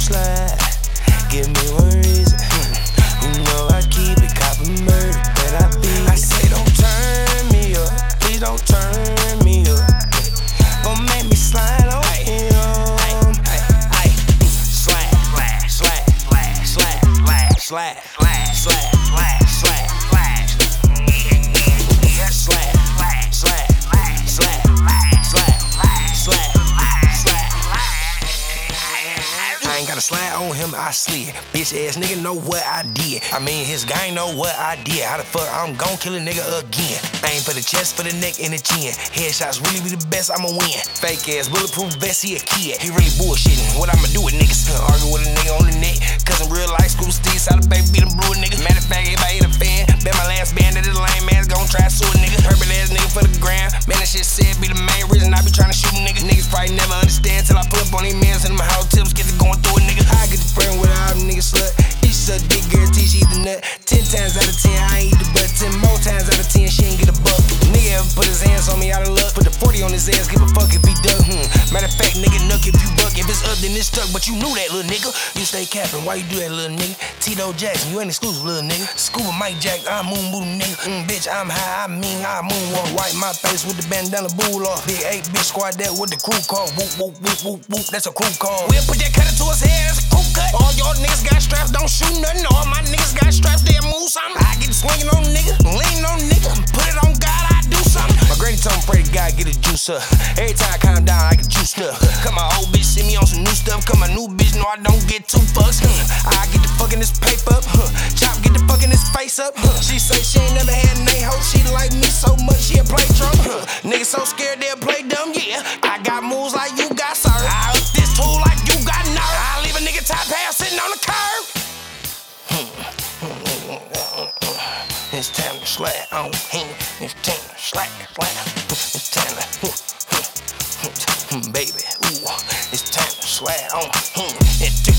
slide. Give me one reason. You know I keep it copper murder, but I be. I say don't turn me up, please don't turn me up. Gon' make me slide on him. Slide, slide, slide, slide, slide, slide, slide, slide, slide. Slide on him, I slid. Bitch ass nigga know what I did. I mean, his gang know what I did. How the fuck I'm gon' kill a nigga again? Aim for the chest, for the neck, and the chin. Headshots really be the best, I'ma win. Fake ass, bulletproof vest, he a kid. He really bullshitting. What I'ma do with niggas? Argue with a nigga on the net. Cause in real life, school steez, how the baby beat them blue niggas. Matter of fact, if I hit a fan, bet my last band that this lame man's gon' try to sue a nigga. Purple ass nigga for the gram. Man, that shit said be the main reason I be trying to shoot a nigga. Niggas probably never understand till I pull up on these mans and them house tips get to going through a nigga. I get the friend with all them niggas slut. He suck dick, guarantee she eat the nut. 10 times out of 10, I ain't eat the butt. 10 more times out of 10, she ain't get a buck. Nigga ever put his hands on me out of luck. Put the 40 on his ass, give a fuck if he duck. Matter of fact, nigga, nuck if you buck. If it's up, then it's stuck, but you knew that, little nigga. You stay capping, why you do that, little nigga? Tito Jackson, you ain't exclusive, little nigga. Scuba Mike Jack, I'm moon booty nigga. Bitch, I'm high, I moonwalk. Wipe my face with the bandana bull off. Big 8 bitch squad that with the crew call. Whoop, whoop, whoop, whoop, whoop, that's a crew call. We'll put that cutter to his head, that's a crew cut. All y'all niggas got straps, don't shoot nothing. All my niggas got straps, they'll move something. I get to swinging on nigga, leaning on nigga. Put it on God, I do something. My granny told me, pray to God, get a juice up. Every time I calm down, I get juiced up. Come my old bitch, see me on some new stuff. Come my new bitch, know I don't get two fucks. I get the fucking this paper up. Chop, get the fucking this face up. She say she ain't never had an A-hoe. She like me so much, she'll play drunk. Niggas so scared they'll play dumb, yeah. I got moves like you got served. I up this tool like you got nerve. I leave a nigga top half sitting on the curb. It's time to slide on him. It's time to slide. It's time to, baby, ooh. It's time to slide on him.